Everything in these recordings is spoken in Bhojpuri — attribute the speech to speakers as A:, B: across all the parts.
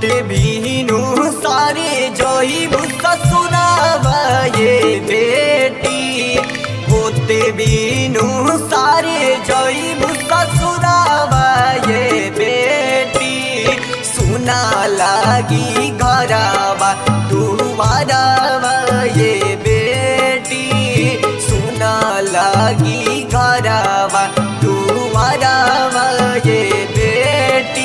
A: भीनु सारे जइबू ससुरावा ये बेटी, होते भीनु सारे जइबू ससुरावा ये बेटी। सुना लागी घरवा दुआरवा ये बेटी, सुना लागी घरवा दुआरवा ये बेटी।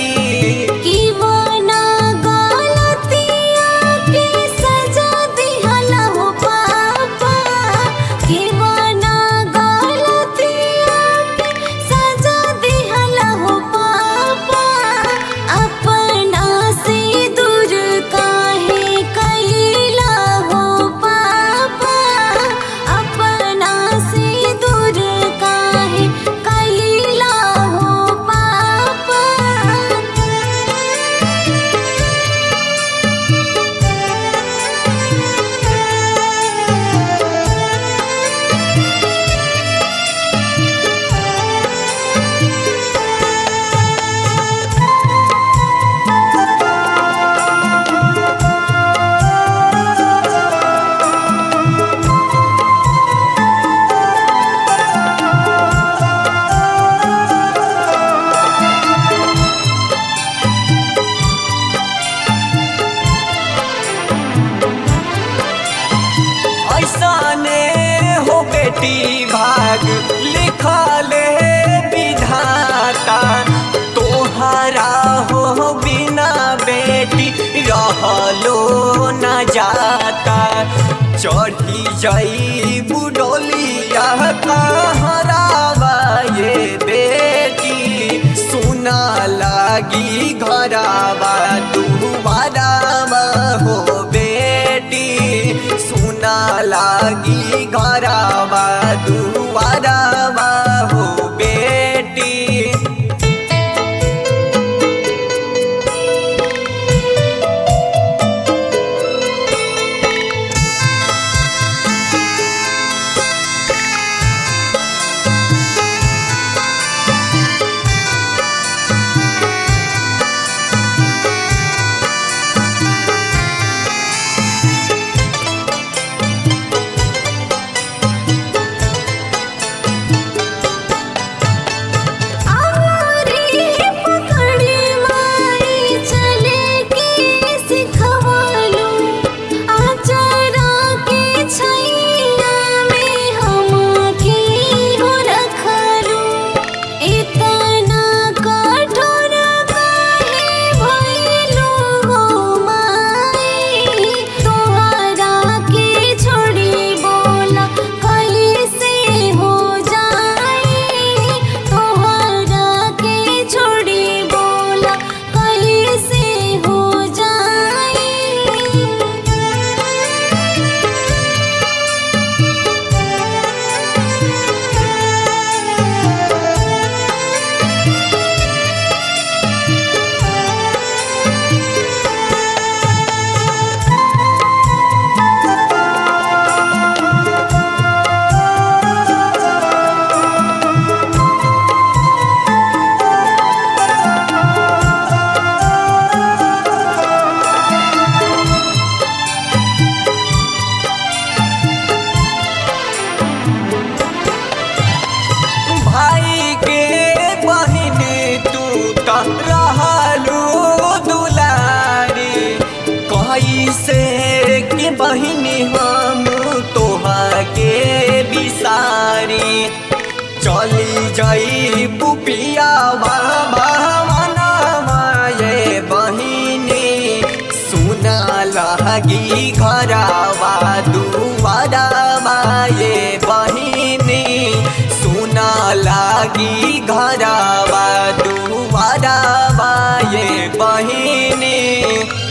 A: बेटी भाग लिखले विधाता, तोहरा हो बिना बेटी रहलो न जाता। चढ़ी जाई बुडोलिया कहरावा ये बेटी, सुना लागी घरावा दुआरवा हो बेटी, सुना लागी घरवा दुआरवा हो बेटी। रहलू दुलारी कैसे के बहिनी हम तोहके बिसारी, चली जाई पुपिया बाबा ये बहिनी, सुना लागी घरवा दुआरवा ये बहिनी, सुना लागी घरवा दुआरवा ये बहिनी।